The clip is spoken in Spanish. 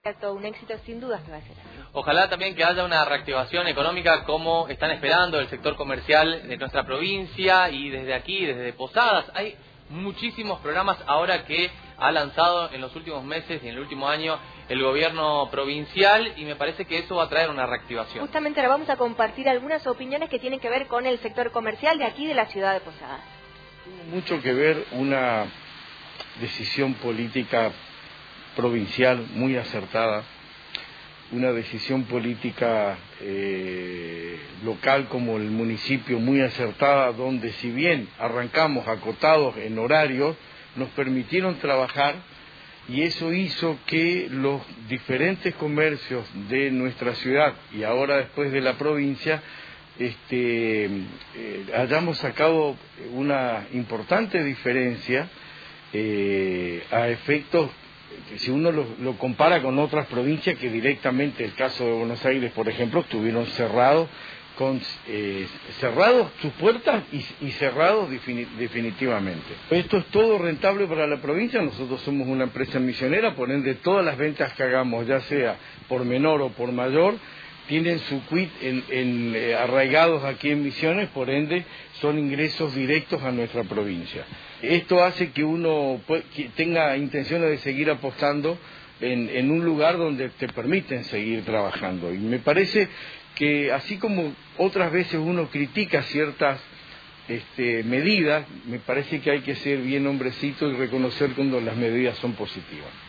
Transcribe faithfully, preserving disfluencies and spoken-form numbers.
todo un éxito, sin dudas que va a ser así. Ojalá también que haya una reactivación económica como están esperando el sector comercial de nuestra provincia, y desde aquí, desde Posadas, hay muchísimos programas ahora que ha lanzado en los últimos meses y en el último año el gobierno provincial, y me parece que eso va a traer una reactivación. Justamente ahora vamos a compartir algunas opiniones que tienen que ver con el sector comercial de aquí de la ciudad de Posadas. Tiene mucho que ver una decisión política provincial muy acertada, una decisión política eh, local como el municipio muy acertada, donde si bien arrancamos acotados en horarios, nos permitieron trabajar, y eso hizo que los diferentes comercios de nuestra ciudad y ahora después de la provincia este, eh, hayamos sacado una importante diferencia eh, a efectos que si uno lo, lo compara con otras provincias que directamente, el caso de Buenos Aires, por ejemplo, estuvieron cerrados, con eh, cerrados sus puertas y, y cerrados defini definitivamente. Esto es todo rentable para la provincia. Nosotros somos una empresa misionera, por ende todas las ventas que hagamos, ya sea por menor o por mayor, tienen su quit en, en, eh, arraigados aquí en Misiones, por ende son ingresos directos a nuestra provincia. Esto hace que uno que tenga intenciones de seguir apostando en, en un lugar donde te permiten seguir trabajando. Y me parece que así como otras veces uno critica ciertas este, medidas, me parece que hay que ser bien hombrecito y reconocer cuando las medidas son positivas.